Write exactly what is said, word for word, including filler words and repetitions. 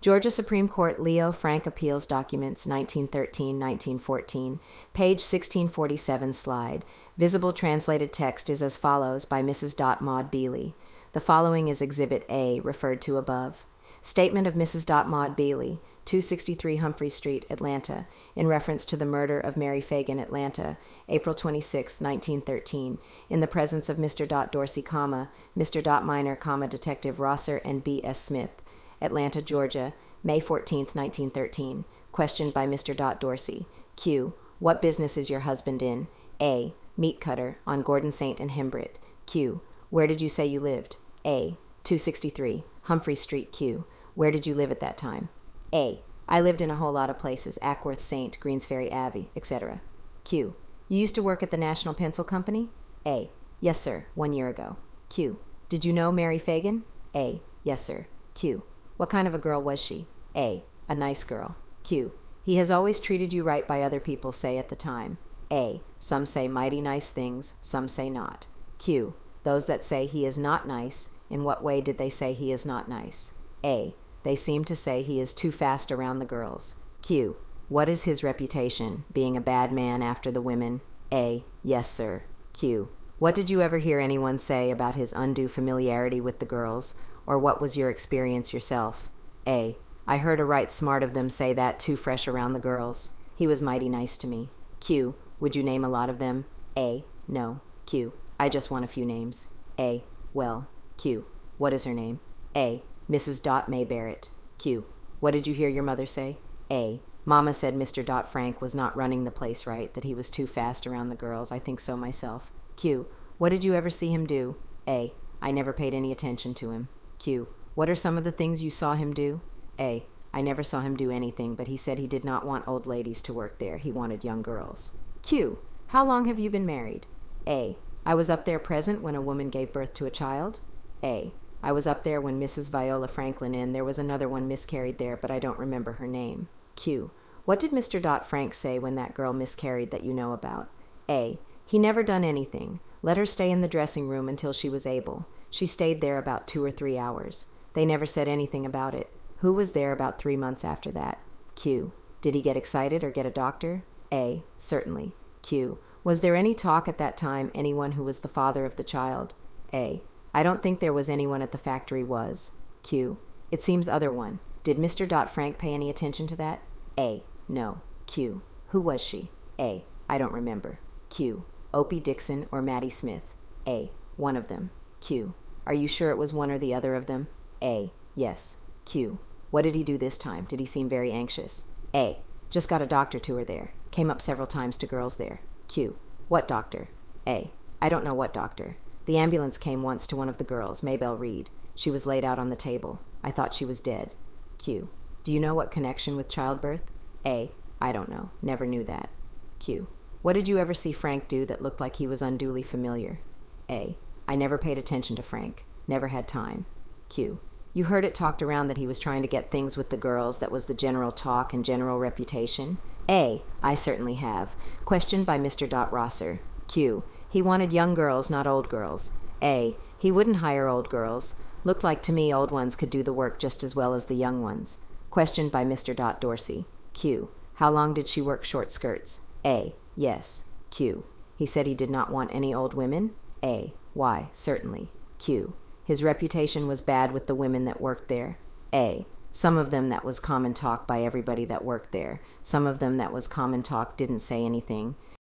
Georgia Supreme Court Leo Frank Appeals Documents nineteen thirteen to nineteen fourteen, page sixteen forty-seven slide. Visible translated text is as follows by Missus Maud Beely. The following is Exhibit A, referred to above. Statement of Missus Maud Beely, two sixty-three Humphrey Street, Atlanta, in reference to the murder of Mary Fagan, Atlanta, April twenty-sixth, nineteen thirteen, in the presence of Mister Dorsey, comma, Mister Minor, comma, Detective Rosser and B S Smith, Atlanta, Georgia, May fourteenth, nineteen thirteen. Questioned by Mister Dorsey. Q. What business is your husband in? A. Meat cutter on Gordon Saint and Hembret. Q. Where did you say you lived? A. two sixty-three Humphrey Street, Q. Where did you live at that time? A. I lived in a whole lot of places, Ackworth, Saint, Greensferry, Abbey, et cetera. Q. You used to work at the National Pencil Company? A. Yes, sir, one year ago. Q. Did you know Mary Fagan? A. Yes, sir. Q. What kind of a girl was she? A. A nice girl. Q. He has always treated you right by other people say at the time. A. Some say mighty nice things, some say not. Q. Those that say he is not nice, in what way did they say he is not nice? A. They seem to say he is too fast around the girls. Q. What is his reputation, being a bad man after the women? A. Yes, sir. Q. What did you ever hear anyone say about his undue familiarity with the girls, or what was your experience yourself? A. I heard a right smart of them say that too fresh around the girls. He was mighty nice to me. Q. Would you name a lot of them? A. No. Q. I just want a few names. A. Well. Q. What is her name? A. Missus May Barrett. Q. What did you hear your mother say? A. Mama said Mister Frank was not running the place right, that he was too fast around the girls. I think so myself. Q. What did you ever see him do? A. I never paid any attention to him. Q. What are some of the things you saw him do? A. I never saw him do anything, but he said he did not want old ladies to work there. He wanted young girls. Q. How long have you been married? A. I was up there present when a woman gave birth to a child. A. I was up there when Missus Viola Franklin and there was another one miscarried there, but I don't remember her name. Q. What did Mister Frank say when that girl miscarried that you know about? A. He never done anything. Let her stay in the dressing room until she was able. She stayed there about two or three hours. They never said anything about it. Who was there about three months after that? Q. Did he get excited or get a doctor? A. Certainly. Q. Was there any talk at that time, anyone who was the father of the child? A. I don't think there was anyone at the factory was. Q. It seems other one. Did Mister Frank pay any attention to that? A. No. Q. Who was she? A. I don't remember. Q. Opie Dixon or Mattie Smith? A. One of them. Q. Are you sure it was one or the other of them? A. Yes. Q. What did he do this time? Did he seem very anxious? A. Just got a doctor to her there. Came up several times to girls there. Q. What doctor? A. I don't know what doctor. The ambulance came once to one of the girls, Maybelle Reed. She was laid out on the table. I thought she was dead. Q. Do you know what connection with childbirth? A. I don't know. Never knew that. Q. What did you ever see Frank do that looked like he was unduly familiar? A. I never paid attention to Frank. Never had time. Q. You heard it talked around that he was trying to get things with the girls, that was the general talk and general reputation? A. I certainly have. Questioned by Mister Rosser. Q. He wanted young girls, not old girls. A. He wouldn't hire old girls. Looked like to me old ones could do the work just as well as the young ones. Questioned by Mister Dorsey. Q. How long did she work short skirts? A. Yes. Q. He said he did not want any old women? A. Why, certainly. Q. His reputation was bad with the women that worked there? A. Some of them that was common talk by everybody that worked there. Some of them that was common talk didn't say anything.